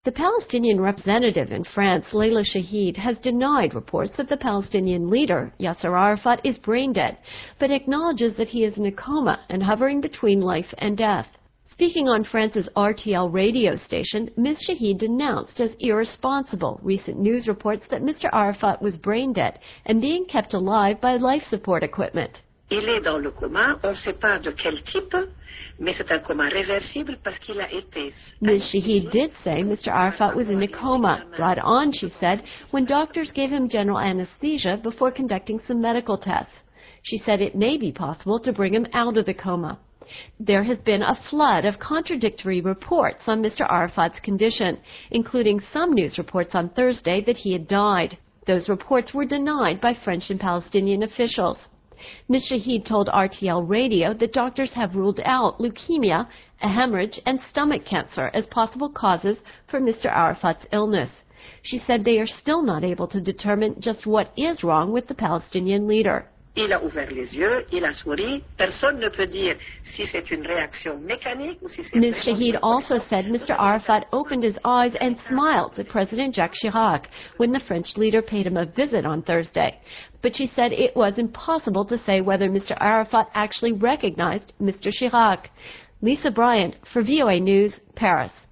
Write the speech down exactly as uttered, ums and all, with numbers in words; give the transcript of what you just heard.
The Palestinian representative in France, Leila Shahid, has denied reports that the Palestinian leader, Yasser Arafat, is brain dead, but acknowledges that he is in a coma and hovering between life and death. Speaking on France's R T L radio station, Miz Shahid denounced as irresponsible recent news reports that Mister Arafat was brain dead and being kept alive by life support equipment. Il est dans le coma, on ne sait pas de quel type, mais c'est un coma réversible parce qu'il a été. Miz Shahid did say Mister Arafat was in a coma, brought on, she said, when doctors gave him general anesthesia before conducting some medical tests. She said it may be possible to bring him out of the coma. There has been a flood of contradictory reports on Mister Arafat's condition, including some news reports on Thursday that he had died. Those reports were denied by French and Palestinian officials. Miz Shahid told R T L Radio that doctors have ruled out leukemia, a hemorrhage, and stomach cancer as possible causes for Mister Arafat's illness. She said they are still not able to determine just what is wrong with the Palestinian leader. Il a ouvert les yeux, il a souri. Personne ne peut dire si c'est une réaction mécanique ou si c'est. Miz Shahid also said Mister Arafat opened his eyes and smiled at President Jacques Chirac when the French leader paid him a visit on Thursday. But she said it was impossible to say whether Mister Arafat actually recognized Mister Chirac. Lisa Bryant for V O A News, Paris.